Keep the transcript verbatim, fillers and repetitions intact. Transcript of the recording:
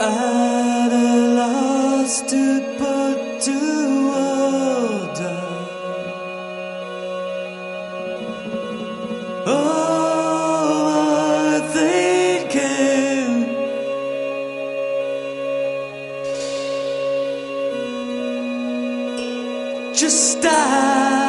at a loss to put to order. Overthinking, just stop.